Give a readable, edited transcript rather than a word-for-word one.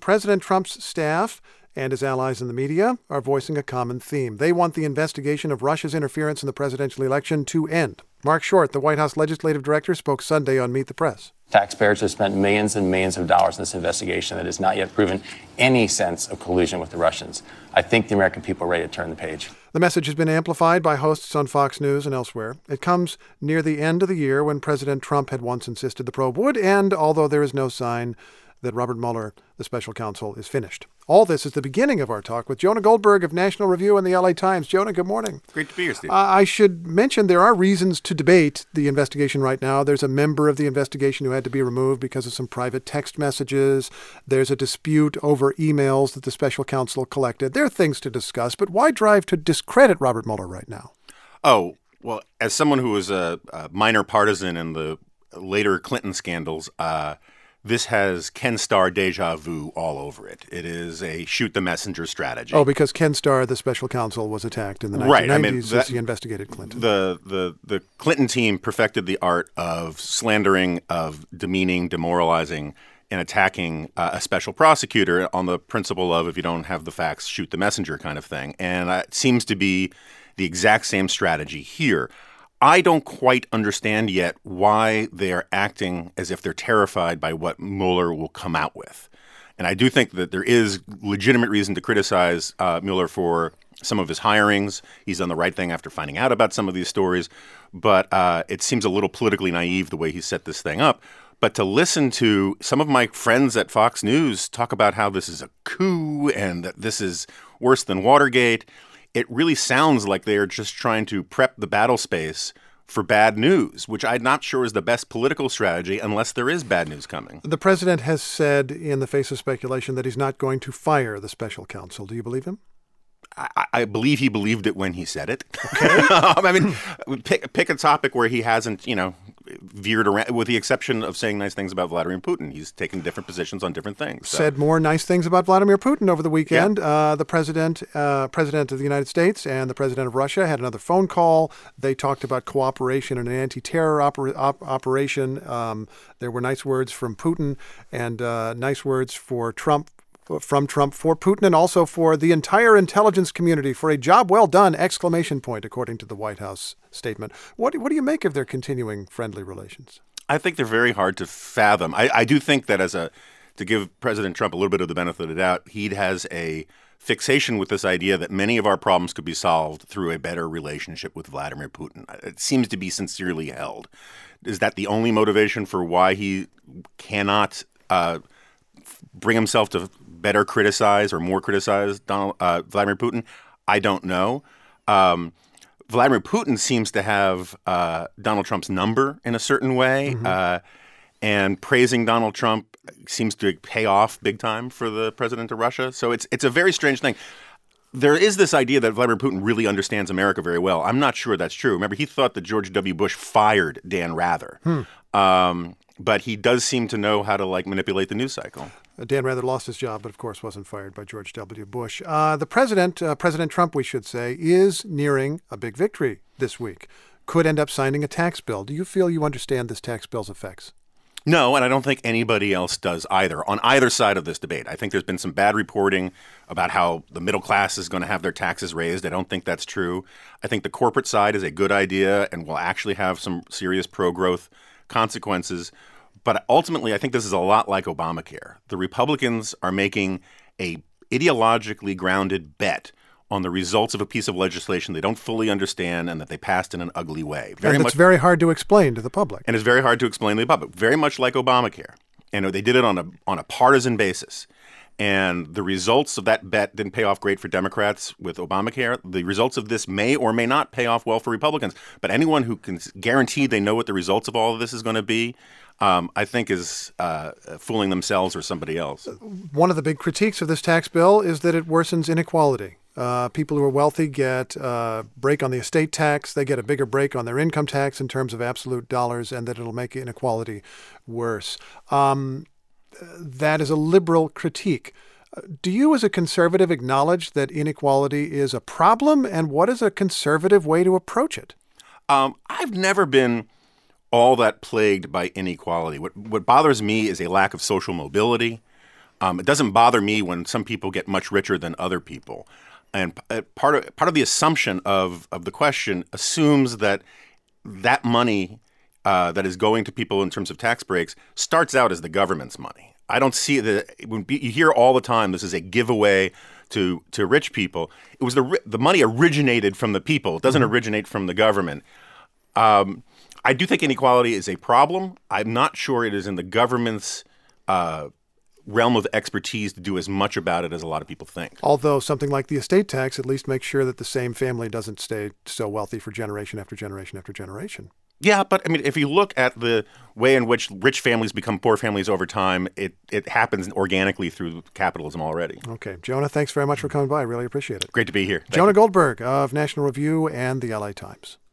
President Trump's staff and his allies in the media are voicing a common theme. They want the investigation of Russia's interference in the presidential election to end. Mark Short, the White House legislative director, spoke Sunday on Meet the Press. Taxpayers have spent millions and millions of dollars in this investigation that has not yet proven any sense of collusion with the Russians. I think the American people are ready to turn the page. The message has been amplified by hosts on Fox News and elsewhere. It comes near the end of the year when President Trump had once insisted the probe would end, although there is no sign that Robert Mueller, the special counsel, is finished. All this is the beginning of our talk with Jonah Goldberg of National Review and the LA Times. Jonah, good morning. Great to be here, Steve. I should mention there are reasons to debate the investigation right now. There's a member of the investigation who had to be removed because of some private text messages. There's a dispute over emails that the special counsel collected. There are things to discuss, but why drive to discredit Robert Mueller right now? Oh, well, as someone who was a minor partisan in the later Clinton scandals, this has Ken Starr deja vu all over it. It is a shoot the messenger strategy. Oh, because Ken Starr, the special counsel, was attacked in the 1990s as he investigated Clinton. The Clinton team perfected the art of slandering, of demeaning, demoralizing, and attacking a special prosecutor on the principle of if you don't have the facts, shoot the messenger kind of thing. And it seems to be the exact same strategy here. I don't quite understand yet why they are acting as if they're terrified by what Mueller will come out with. And I do think that there is legitimate reason to criticize Mueller for some of his hirings. He's done the right thing after finding out about some of these stories. But it seems a little politically naive the way he set this thing up. But to listen to some of my friends at Fox News talk about how this is a coup and that this is worse than Watergate, it really sounds like they're just trying to prep the battle space for bad news, which I'm not sure is the best political strategy unless there is bad news coming. The president has said in the face of speculation that he's not going to fire the special counsel. Do you believe him? I believe he believed it when he said it. Okay. I mean, pick a topic where he hasn't, veered around, with the exception of saying nice things about Vladimir Putin. He's taken different positions on different things. So. Said more nice things about Vladimir Putin over the weekend. Yeah. The president of the United States and the president of Russia had another phone call. They talked about cooperation in an anti-terror operation. There were nice words from Putin and nice words from Trump for Putin and also for the entire intelligence community for a job well done, ! According to the White House statement. What do you make of their continuing friendly relations? I think they're very hard to fathom. I do think that to give President Trump a little bit of the benefit of the doubt, he has a fixation with this idea that many of our problems could be solved through a better relationship with Vladimir Putin. It seems to be sincerely held. Is that the only motivation for why he cannot bring himself to better criticize or more criticize Vladimir Putin? I don't know. Vladimir Putin seems to have Donald Trump's number in a certain way, and praising Donald Trump seems to pay off big time for the president of Russia. So it's a very strange thing. There is this idea that Vladimir Putin really understands America very well. I'm not sure that's true. Remember, he thought that George W. Bush fired Dan Rather. But he does seem to know how to manipulate the news cycle. Dan Rather lost his job, but of course wasn't fired by George W. Bush. The president, President Trump, we should say, is nearing a big victory this week. Could end up signing a tax bill. Do you feel you understand this tax bill's effects? No, and I don't think anybody else does either, on either side of this debate. I think there's been some bad reporting about how the middle class is going to have their taxes raised. I don't think that's true. I think the corporate side is a good idea and will actually have some serious pro-growth consequences. But ultimately, I think this is a lot like Obamacare. The Republicans are making a ideologically grounded bet on the results of a piece of legislation they don't fully understand and that they passed in an ugly way. It's very hard to explain to the public. And it's very hard to explain to the public, very much like Obamacare. And they did it on a partisan basis. And the results of that bet didn't pay off great for Democrats with Obamacare. The results of this may or may not pay off well for Republicans. But anyone who can guarantee they know what the results of all of this is going to be, I think is fooling themselves or somebody else. One of the big critiques of this tax bill is that it worsens inequality. People who are wealthy get a break on the estate tax. They get a bigger break on their income tax in terms of absolute dollars, and that it'll make inequality worse. That is a liberal critique. Do you as a conservative acknowledge that inequality is a problem, and what is a conservative way to approach it? I've never been all that plagued by inequality. What bothers me is a lack of social mobility. It doesn't bother me when some people get much richer than other people. And part of the assumption of the question assumes that money that is going to people in terms of tax breaks starts out as the government's money. I don't see that. When you hear all the time this is a giveaway to rich people. It was the money originated from the people. It doesn't originate from the government. I do think inequality is a problem. I'm not sure it is in the government's realm of expertise to do as much about it as a lot of people think. Although something like the estate tax at least makes sure that the same family doesn't stay so wealthy for generation after generation after generation. Yeah, but I mean, if you look at the way in which rich families become poor families over time, it happens organically through capitalism already. Okay. Jonah, thanks very much for coming by. I really appreciate it. Great to be here. Thank Jonah you. Goldberg of National Review and the LA Times.